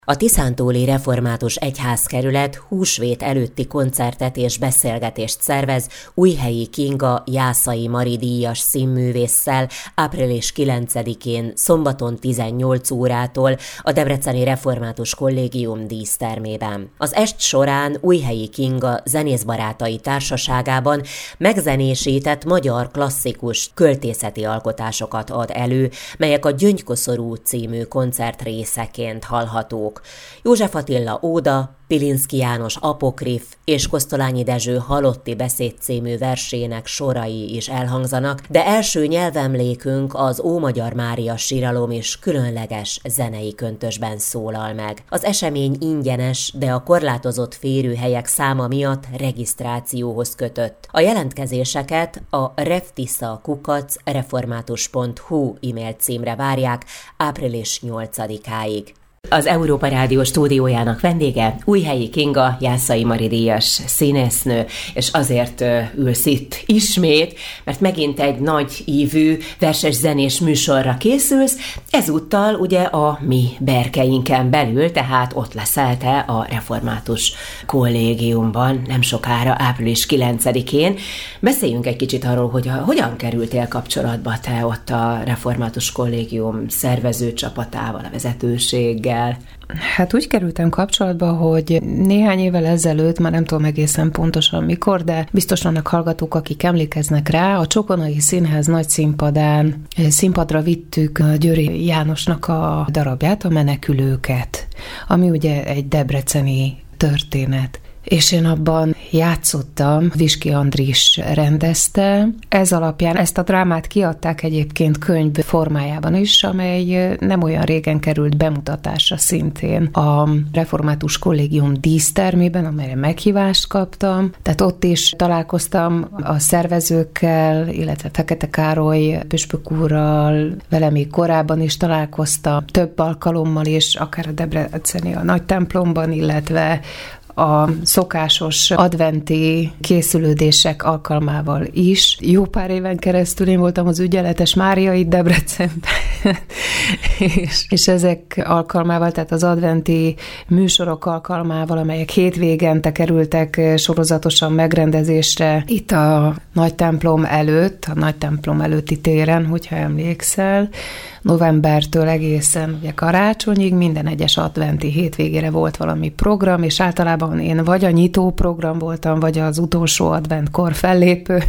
A Tiszántúli Református Egyházkerület húsvét előtti koncertet és beszélgetést szervez Újhelyi Kinga Jászai Mari díjas színművésszel április 9-én szombaton 18 órától a Debreceni Református Kollégium dísztermében. Az est során Újhelyi Kinga zenészbarátai társaságában megzenésített magyar klasszikus költészeti alkotásokat ad elő, melyek a Gyöngykoszorú című koncert részeként hallhatók. József Attila óda, Pilinszky János apokrif és Kosztolányi Dezső Halotti beszéd című versének sorai is elhangzanak, de első nyelvemlékünk az Ómagyar Mária síralom is különleges zenei köntösben szólal meg. Az esemény ingyenes, de a korlátozott férőhelyek száma miatt regisztrációhoz kötött. A jelentkezéseket a revtisza@reformatus.hu e-mail címre várják április 8-áig. Az Európa Rádió stúdiójának vendége Újhelyi Kinga Jászai Mari díjas színésznő, és azért ülsz itt ismét, mert megint egy nagy ívű verses zenés műsorra készülsz, ezúttal ugye a mi berkeinken belül, tehát ott leszel te a Református Kollégiumban nem sokára, április 9-én. Beszéljünk egy kicsit arról, hogy hogyan kerültél kapcsolatba te ott a Református Kollégium szervező csapatával, a vezetőséggel. Hát úgy kerültem kapcsolatba, hogy néhány évvel ezelőtt, már nem tudom egészen pontosan mikor, de biztos vannak hallgatók, akik emlékeznek rá, a Csokonai Színház nagy színpadán színpadra vittük a Győri Jánosnak a darabját, a Menekülőket, ami ugye egy debreceni történet. És én abban játszottam, Viski Andris rendezte. Ez alapján ezt a drámát kiadták egyébként könyv formájában is, amely nem olyan régen került bemutatásra szintén a Református Kollégium dísztermében, amelyre meghívást kaptam. Tehát ott is találkoztam a szervezőkkel, illetve Fekete Károly püspök úrral, vele még korábban is találkoztam, több alkalommal is, akár a Debreceni a nagy templomban, illetve a szokásos adventi készülődések alkalmával is. Jó pár éven keresztül én voltam az Ügyeletes Mária itt Debrecenben, és ezek alkalmával, tehát az adventi műsorok alkalmával, amelyek hétvégente kerültek sorozatosan megrendezésre itt a nagy templom előtti téren, hogyha emlékszel, novembertől egészen ugye karácsonyig, minden egyes adventi hétvégére volt valami program, és általában én vagy a nyitó program voltam, vagy az utolsó adventkor fellépő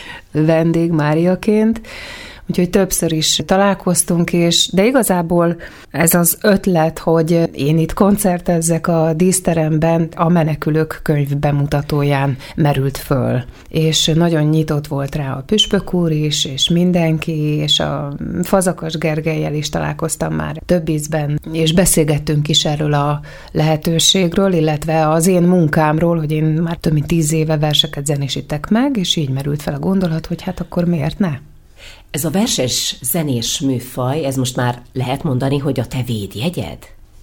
vendég Máriaként, úgyhogy többször is találkoztunk, de igazából ez az ötlet, hogy én itt koncertezzek a díszteremben, a Menekülők könyv bemutatóján merült föl. És nagyon nyitott volt rá a püspök úr is, és mindenki, és a Fazakas Gergellyel is találkoztam már több ízben, és beszélgettünk is erről a lehetőségről, illetve az én munkámról, hogy én már több mint 10 éve verseket zenésítek meg, és így merült fel a gondolat, hogy hát akkor miért ne? Ez a verses zenés műfaj, ez most már lehet mondani, hogy a te védjegyed?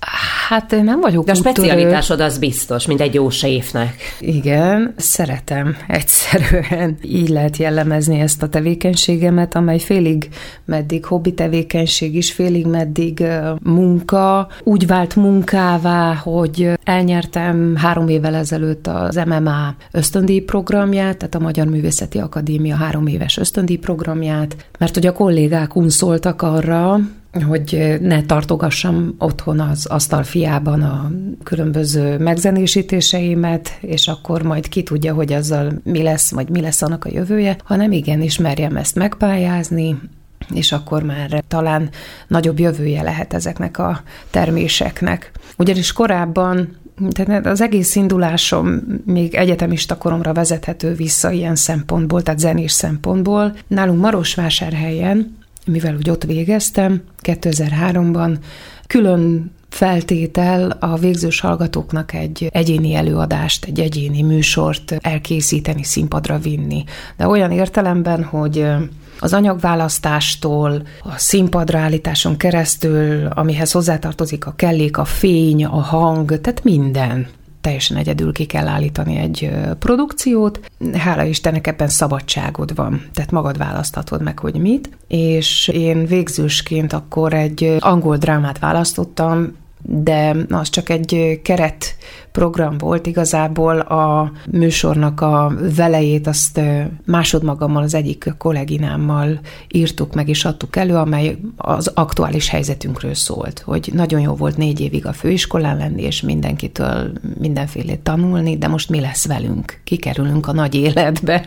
Hát én nem vagyok de a specialitásod az biztos, mint egy jó séfnek. Igen, szeretem egyszerűen. Így lehet jellemezni ezt a tevékenységemet, amely félig meddig hobbi tevékenység is, félig meddig munka. Úgy vált munkává, hogy elnyertem 3 évvel ezelőtt az MMA ösztöndíj programját, tehát a Magyar Művészeti Akadémia 3 éves ösztöndíj programját, mert hogy a kollégák unszoltak arra, hogy ne tartogassam otthon az asztalfiában a különböző megzenésítéseimet, és akkor majd ki tudja, hogy azzal mi lesz, vagy mi lesz annak a jövője, hanem igenis merjem ezt megpályázni, és akkor már talán nagyobb jövője lehet ezeknek a terméseknek. Ugyanis korábban, tehát az egész indulásom még egyetemista koromra vezethető vissza ilyen szempontból, tehát zenés szempontból. Nálunk Marosvásárhelyen, mivel úgy ott végeztem 2003-ban, külön feltétel a végzős hallgatóknak egy egyéni előadást, egy egyéni műsort elkészíteni, színpadra vinni. De olyan értelemben, hogy az anyagválasztástól, a színpadra állításon keresztül, amihez hozzátartozik a kellék, a fény, a hang, tehát minden. Teljesen egyedül ki kell állítani egy produkciót. Hála Istennek ebben szabadságod van, tehát magad választhatod meg, hogy mit. És én végzősként akkor egy angol drámát választottam, de az csak egy keretprogram volt. Igazából a műsornak a velejét azt másodmagammal, az egyik kolléginámmal írtuk meg és adtuk elő, amely az aktuális helyzetünkről szólt, hogy nagyon jó volt 4 évig a főiskolán lenni, és mindenkitől mindenfélét tanulni, de most mi lesz velünk? Kikerülünk a nagy életbe,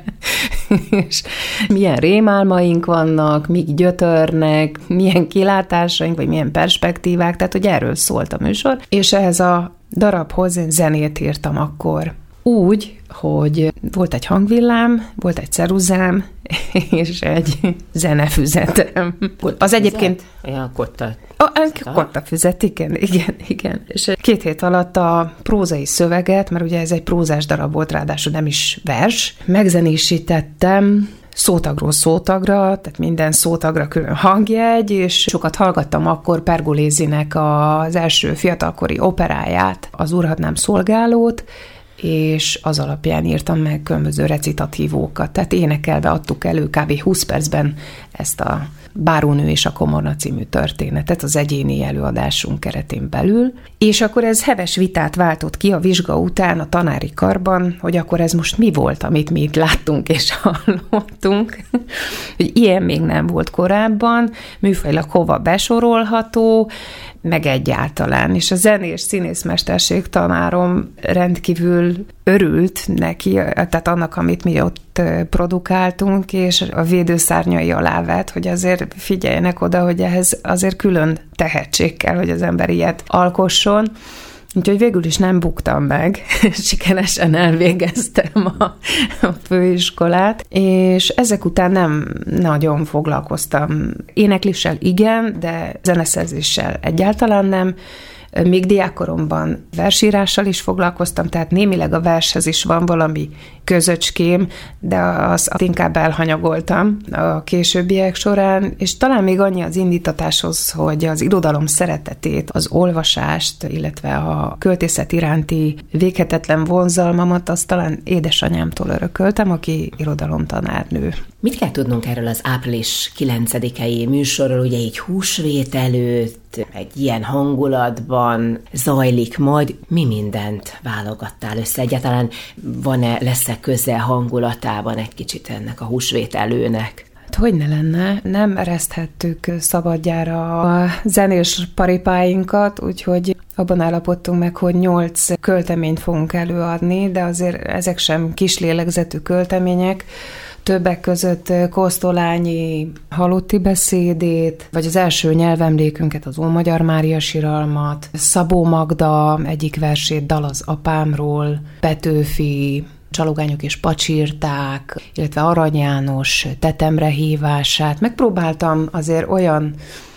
és milyen rémálmaink vannak, mik gyötörnek, milyen kilátásaink, vagy milyen perspektívák, tehát hogy erről szólt a műsor, és ehhez a darabhoz én zenét írtam akkor. Úgy, hogy volt egy hangvillám, volt egy ceruzám, és egy zenefüzetem. Az egyébként... Ja, kotta. Kottafüzet, igen. És 2 hét alatt a prózai szöveget, mert ugye ez egy prózás darab volt, ráadásul nem is vers, megzenésítettem szótagról szótagra, tehát minden szótagra külön hangjegy, és sokat hallgattam akkor Pergolézinek az első fiatalkori operáját, az Úrhatnám szolgálót, és az alapján írtam meg különböző recitatívókat. Tehát énekelve adtuk elő kb. 20 percben ezt a Bárónő és a Komorna című történetet az egyéni előadásunk keretén belül, és akkor ez heves vitát váltott ki a vizsga után a tanári karban, hogy akkor ez most mi volt, amit mi itt láttunk és hallottunk. Hogy ilyen még nem volt korábban, műfajilag hova besorolható, meg egyáltalán. És a zenés színészmesterség tanárom rendkívül örült neki, tehát annak, amit mi ott produkáltunk, és a védőszárnyai alá vett, hogy azért figyeljenek oda, hogy ehhez azért külön tehetség kell, hogy az ember ilyet alkosson. Úgyhogy végül is nem buktam meg, sikeresen elvégeztem a főiskolát, és ezek után nem nagyon foglalkoztam énekléssel, igen, de zeneszerzéssel egyáltalán nem. Még diákkoromban versírással is foglalkoztam, tehát némileg a vershez is van valami közöcském, de azt inkább elhanyagoltam a későbbiek során, és talán még annyi az indítatáshoz, hogy az irodalom szeretetét, az olvasást, illetve a költészet iránti véghetetlen vonzalmamat, azt talán édesanyámtól örököltem, aki irodalomtanárnő. Mit kell tudnunk erről az április 9-i műsorról, ugye így húsvét előtt, egy ilyen hangulatban zajlik majd, mi mindent válogattál össze? Egyáltalán lesz-e köze hangulatában egy kicsit ennek a húsvét előnek? Hogy ne lenne, nem ereszthettük szabadjára a zenés paripáinkat, úgyhogy abban állapodtunk meg, hogy 8 költeményt fogunk előadni, de azért ezek sem kis lélegzetű költemények, többek között Kosztolányi Halotti beszédét, vagy az első nyelvemlékünket, az Ómagyar Mária siralmat, Szabó Magda egyik versét, Dal az apámról, Petőfi Csalogányok és pacsirták, illetve Arany János Tetemre hívását. Megpróbáltam azért olyan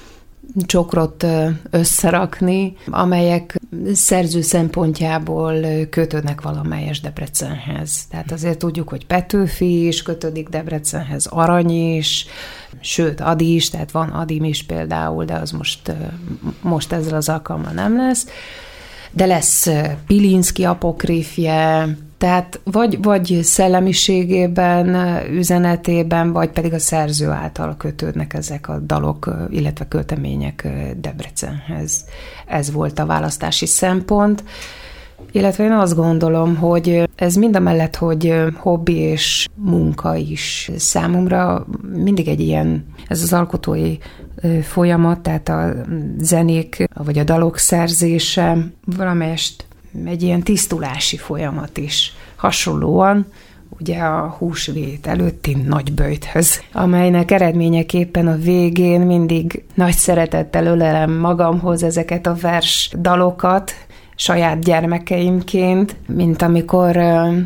csokrot összerakni, amelyek szerző szempontjából kötődnek valamelyes Debrecenhez. Tehát azért tudjuk, hogy Petőfi is kötődik Debrecenhez, Arany is, sőt Ady is, tehát van Adim is például, de az most ezzel az alkalommal nem lesz. De lesz Pilinszky apokrifje, tehát vagy szellemiségében, üzenetében, vagy pedig a szerző által kötődnek ezek a dalok, illetve költemények Debrecenhez. Ez volt a választási szempont. Illetve én azt gondolom, hogy ez mindamellett, hogy hobbi és munka is számomra mindig egy ilyen, ez az alkotói folyamat, tehát a zenék vagy a dalok szerzése valamelyest egy ilyen tisztulási folyamat is. Hasonlóan ugye a húsvét előtti nagyböjthöz, amelynek eredményeképpen a végén mindig nagy szeretettel ölelem magamhoz ezeket a vers dalokat, saját gyermekeimként, mint amikor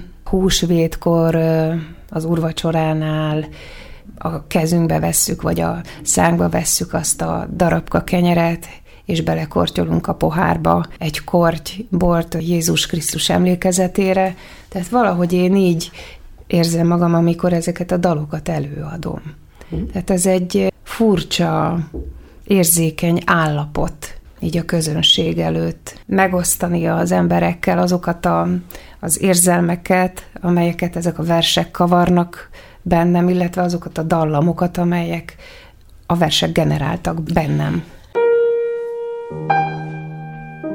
húsvétkor az úrvacsoránál a kezünkbe vesszük, vagy a szánkba vesszük azt a darabka kenyeret, és belekortyolunk a pohárba egy korty bort Jézus Krisztus emlékezetére. Tehát valahogy én így érzem magam, amikor ezeket a dalokat előadom. Tehát ez egy furcsa, érzékeny állapot így a közönség előtt. Megosztani az emberekkel azokat az érzelmeket, amelyeket ezek a versek kavarnak bennem, illetve azokat a dallamokat, amelyek a versek generáltak bennem.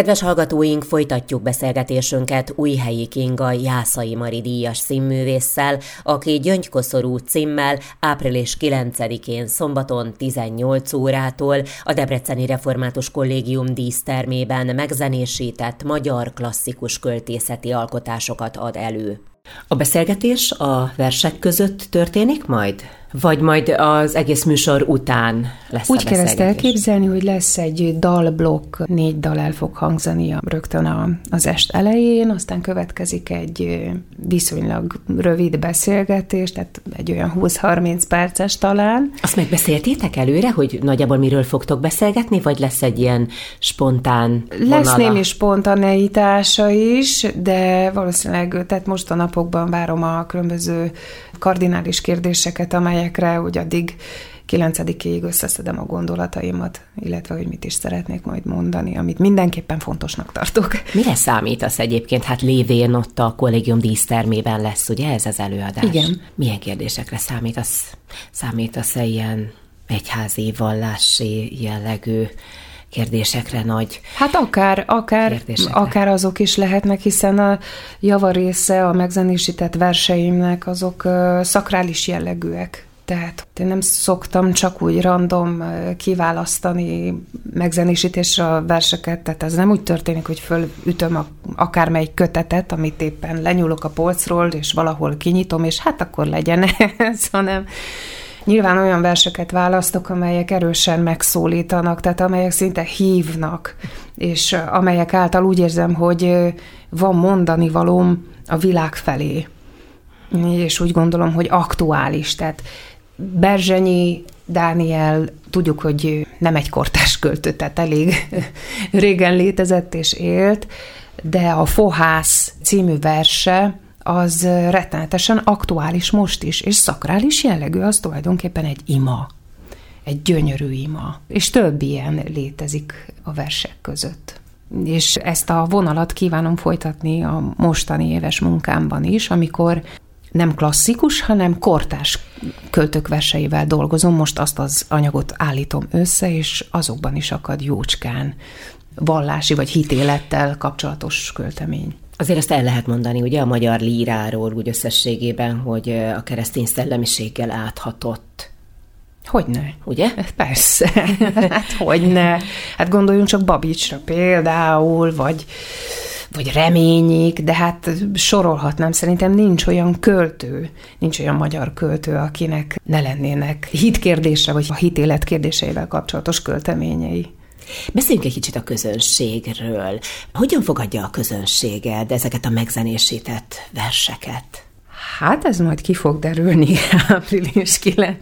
Kedves hallgatóink, folytatjuk beszélgetésünket Újhelyi Kinga Jászai Mari díjas színművésszel, aki Gyöngykoszorú címmel április 9-én szombaton 18 órától a Debreceni Református Kollégium dísztermében megzenésített magyar klasszikus költészeti alkotásokat ad elő. A beszélgetés a versek között történik majd? Vagy majd az egész műsor után lesz úgy a beszélgetés? Úgy kell ezt elképzelni, hogy lesz egy dalblokk, 4 dal el fog hangzani rögtön az est elején, aztán következik egy viszonylag rövid beszélgetés, tehát egy olyan 20-30 perces talán. Azt megbeszéltétek előre, hogy nagyjából miről fogtok beszélgetni, vagy lesz egy ilyen spontán vonala? Lesz némi spontaneitása is, de valószínűleg, tehát most a napokban várom a különböző kardinális kérdéseket, amelyekre úgy addig 9-ig összeszedem a gondolataimat, illetve hogy mit is szeretnék majd mondani, amit mindenképpen fontosnak tartok. Mire számítasz egyébként? Hát lévén ott a kollégium dísztermében lesz, ugye ez az előadás? Igen. Milyen kérdésekre számítasz? Számítasz-e ilyen egyházi, vallási jellegű kérdésekre, nagy hát akár azok is lehetnek, hiszen a javarésze a megzenésített verseimnek azok szakrális jellegűek. Tehát én nem szoktam csak úgy random kiválasztani megzenésítésre a verseket, tehát ez nem úgy történik, hogy fölütöm akármelyik kötetet, amit éppen lenyúlok a polcról, és valahol kinyitom, és hát akkor legyen ez, hanem nyilván olyan verseket választok, amelyek erősen megszólítanak, tehát amelyek szinte hívnak, és amelyek által úgy érzem, hogy van mondani valóm a világ felé. És úgy gondolom, hogy aktuális. Tehát Berzsenyi Dániel, tudjuk, hogy nem egy kortárs költő, tehát elég régen létezett és élt, de a Fohász című verse az rettenetesen aktuális most is, és szakrális jellegű, az tulajdonképpen egy ima, egy gyönyörű ima. És több ilyen létezik a versek között. És ezt a vonalat kívánom folytatni a mostani éves munkámban is, amikor nem klasszikus, hanem kortárs költők verseivel dolgozom, most azt az anyagot állítom össze, és azokban is akad jócskán vallási vagy hitélettel kapcsolatos költemény. Azért ezt el lehet mondani, ugye, a magyar líráról úgy összességében, hogy a keresztény szellemiséggel áthatott. Hogyne. Ugye? Persze. Hát hogyne. Hát gondoljunk csak Babicsra például, vagy Reményik, de hát sorolhatnám, szerintem nincs olyan költő, nincs olyan magyar költő, akinek ne lennének hitkérdése, vagy a hitélet kérdéseivel kapcsolatos költeményei. Beszéljünk egy kicsit a közönségről. Hogyan fogadja a közönséged ezeket a megzenésített verseket? Hát ez majd ki fog derülni április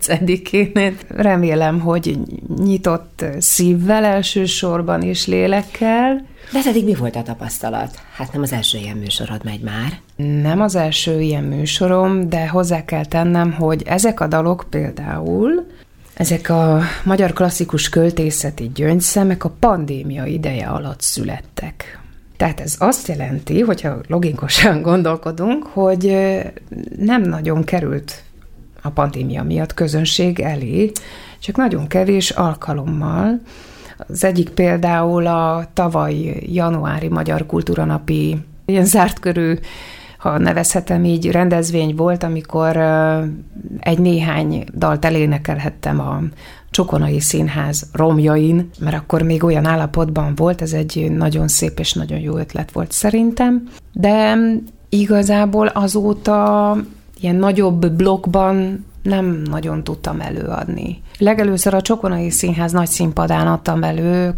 9-én. Remélem, hogy nyitott szívvel elsősorban és lélekkel. De eddig mi volt a tapasztalat? Hát nem az első ilyen műsorod megy már. Nem az első ilyen műsorom, de hozzá kell tennem, hogy ezek a dalok például, ezek a magyar klasszikus költészeti gyöngyszemek a pandémia ideje alatt születtek. Tehát ez azt jelenti, hogyha logikusan gondolkodunk, hogy nem nagyon került a pandémia miatt közönség elé, csak nagyon kevés alkalommal. Az egyik például a tavaly januári Magyar Kultúranapi ilyen zárt körű, ha nevezhetem így, rendezvény volt, amikor egy néhány dalt elénekelhettem a Csokonai Színház romjain, mert akkor még olyan állapotban volt, ez egy nagyon szép és nagyon jó ötlet volt szerintem, de igazából azóta ilyen nagyobb blokkban nem nagyon tudtam előadni. Legelőször a Csokonai Színház nagy színpadán adtam elő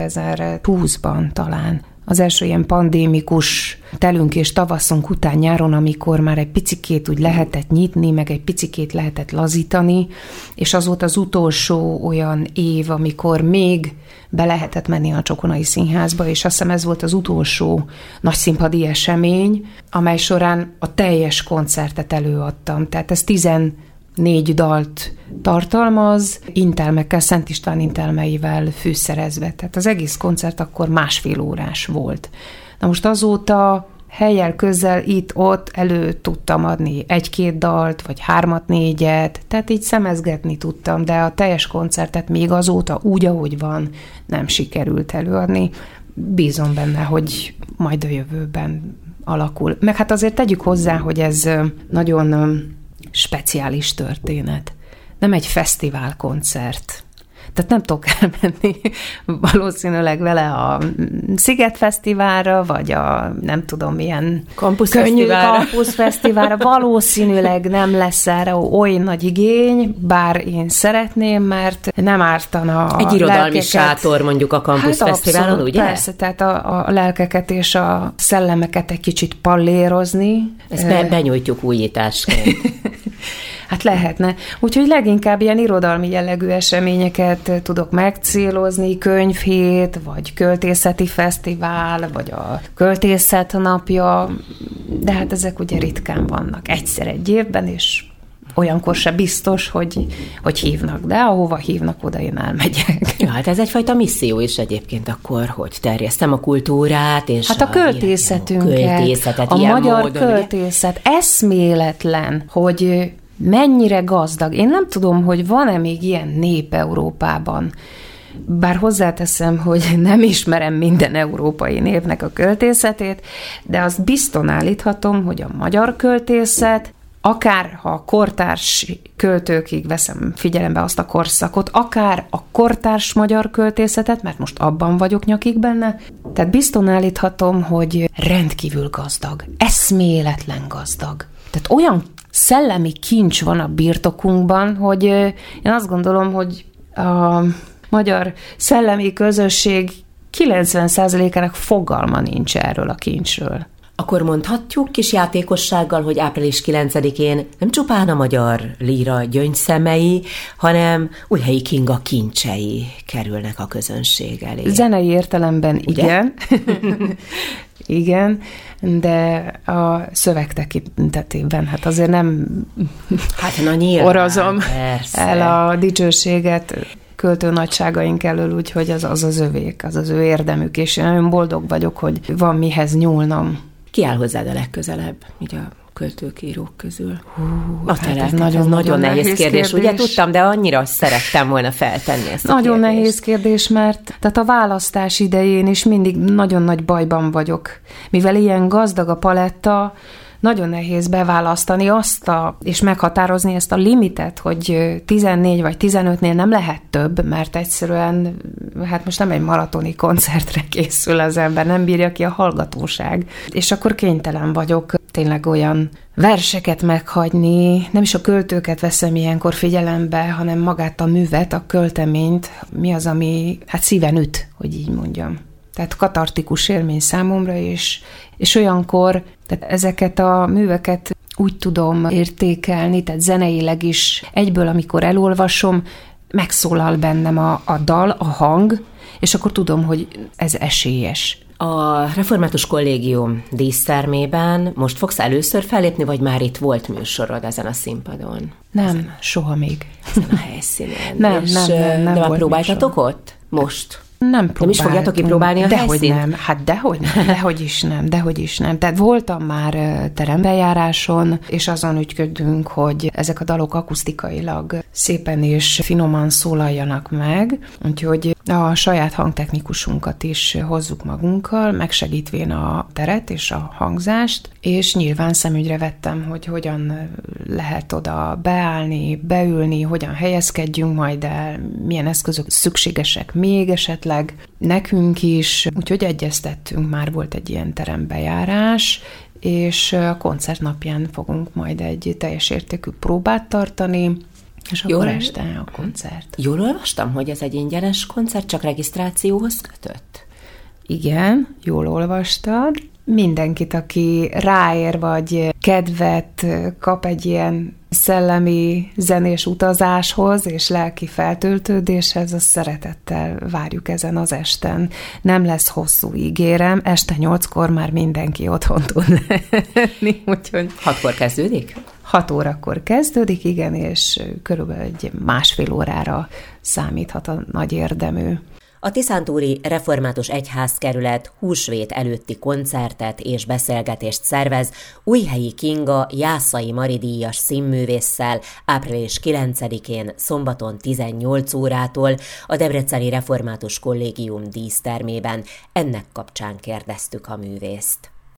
2020-ban talán. Az első ilyen pandémikus telünk és tavaszunk után nyáron, amikor már egy picikét úgy lehetett nyitni, meg egy picikét lehetett lazítani, és az volt az utolsó olyan év, amikor még be lehetett menni a Csokonai Színházba, és azt hiszem ez volt az utolsó nagyszínpadi esemény, amely során a teljes koncertet előadtam. Tehát ez 14 dalt tartalmaz, intelmekkel, Szent István intelmeivel fűszerezve. Tehát az egész koncert akkor 1,5 órás volt. Na most azóta helyjel közel itt-ott elő tudtam adni 1-2 dalt, vagy 3-4, tehát így szemezgetni tudtam, de a teljes koncertet még azóta úgy, ahogy van, nem sikerült előadni. bízom benne, hogy majd a jövőben alakul. Meg hát azért tegyük hozzá, hogy ez nagyon speciális történet. Nem egy fesztiválkoncert. Tehát nem tudok elmenni valószínűleg vele a Sziget Fesztiválra, vagy a nem tudom milyen könnyű kampuszfesztiválra. Valószínűleg nem lesz erre olyan nagy igény, bár én szeretném, mert nem ártana egy irodalmi sátor mondjuk a kampuszfesztiválon, abszolút, ugye? Persze, tehát a lelkeket és a szellemeket egy kicsit pallérozni. Ezt benyújtjuk újításként. Hát lehetne. Úgyhogy leginkább ilyen irodalmi jellegű eseményeket tudok megcélozni, könyvhét, vagy költészeti fesztivál, vagy a költészet napja, de hát ezek ugye ritkán vannak. Egyszer egy évben, és olyankor se biztos, hogy hívnak, de ahova hívnak, oda én elmegyek. Ja, hát ez egyfajta misszió is egyébként akkor, hogy terjesztem a kultúrát, és hát a költészetünket, a magyar módon, költészet ugye? Eszméletlen, hogy mennyire gazdag. Én nem tudom, hogy van-e még ilyen nép Európában. Bár hozzáteszem, hogy nem ismerem minden európai népnek a költészetét, de azt bizton állíthatom, hogy a magyar költészet, akár ha a kortárs költőkig veszem figyelembe azt a korszakot, akár a kortárs magyar költészetet, mert most abban vagyok nyakig benne, tehát bizton állíthatom, hogy rendkívül gazdag, eszméletlen gazdag. Tehát olyan szellemi kincs van a birtokunkban, hogy én azt gondolom, hogy a magyar szellemi közösség 90%-ának fogalma nincs erről a kincsről. Akkor mondhatjuk kis játékossággal, hogy április 9-én nem csupán a magyar líra gyöngyszemei, hanem Újhelyi Kinga kincsei kerülnek a közönség elé. Zenei értelemben ugye? Igen. Igen, de a szöveg tekintetében, hát azért nem orazom el a dicsőséget költő nagyságaink elől, úgyhogy az az övék, az az ő érdemük, és én nagyon boldog vagyok, hogy van mihez nyúlnom. Ki áll hozzád a legközelebb, így a költők, írók közül? Hát ez nagyon nehéz kérdés. Ugye tudtam, de annyira szerettem volna feltenni ezt a nagyon kérdést. Nehéz kérdés, mert tehát a választás idején is mindig nagyon nagy bajban vagyok. Mivel ilyen gazdag a paletta, nagyon nehéz beválasztani és meghatározni ezt a limitet, hogy 14 vagy 15-nél nem lehet több, mert egyszerűen, hát most nem egy maratoni koncertre készül az ember, nem bírja ki a hallgatóság. És akkor kénytelen vagyok tényleg olyan verseket meghagyni, nem is a költőket veszem ilyenkor figyelembe, hanem magát a művet, a költeményt, mi az, ami hát szíven üt, hogy így mondjam. Tehát katartikus élmény számomra, és olyankor tehát ezeket a műveket úgy tudom értékelni, tehát zeneileg is egyből, amikor elolvasom, megszólal bennem a dal, a hang, és akkor tudom, hogy ez esélyes. A Református Kollégium dísztermében most fogsz először fellépni, vagy már itt volt műsorod ezen a színpadon? Nem, soha még. Ezen a helyszínen. Nem de próbáltatok ott? Most? Nem is fogjátok kipróbálni a helyszínt? Nem, hát dehogy is nem. Tehát voltam már terembejáráson, és azon ügyködünk, hogy ezek a dalok akusztikailag szépen és finoman szólaljanak meg, úgyhogy a saját hangtechnikusunkat is hozzuk magunkkal, megsegítvén a teret és a hangzást, és nyilván szemügyre vettem, hogy hogyan lehet oda beállni, beülni, hogyan helyezkedjünk majd el, milyen eszközök szükségesek még esetleg nekünk is, úgyhogy egyeztettünk, már volt egy ilyen terembejárás, és a koncert napján fogunk majd egy teljes értékű próbát tartani, és akkor este a koncert. Jól olvastam, hogy ez egy ingyenes koncert, csak regisztrációhoz kötött? Igen, jól olvastad. Mindenkit, aki ráér, vagy kedvet kap egy ilyen szellemi zenés utazáshoz és lelki feltöltődéshez, azt szeretettel várjuk ezen az esten. Nem lesz hosszú, ígérem, este 8-kor már mindenki otthon tud lenni, úgyhogy... 6-kor kezdődik? 6 órakor kezdődik, igen, és körülbelül egy 1,5 órára számíthat a nagy érdemű. A tiszántúri református egyházkerület húsvét előtti koncertet és beszélgetést szervez Újhelyi Kinga Jászai Mari díjas színművésszel április 9-én szombaton 18 órától a Debreceni Református Kollégium dísztermében. Ennek kapcsán kérdeztük a művészt.